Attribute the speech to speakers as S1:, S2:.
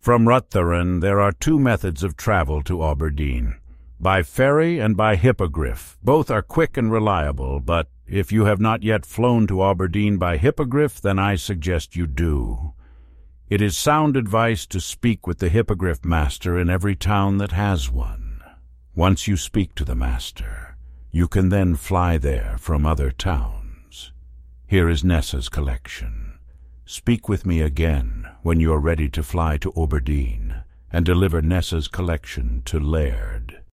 S1: From Rutherglen there are two methods of travel to Aberdeen, by ferry and by hippogriff. Both are quick and reliable, but if you have not yet flown to Aberdeen by hippogriff, then I suggest you do. It is sound advice to speak with the hippogriff master in every town that has one. Once you speak to the master, you can then fly there from other towns. Here is Nessa's collection. Speak with me again when you are ready to fly to Aberdeen, and deliver Nessa's collection to Laird.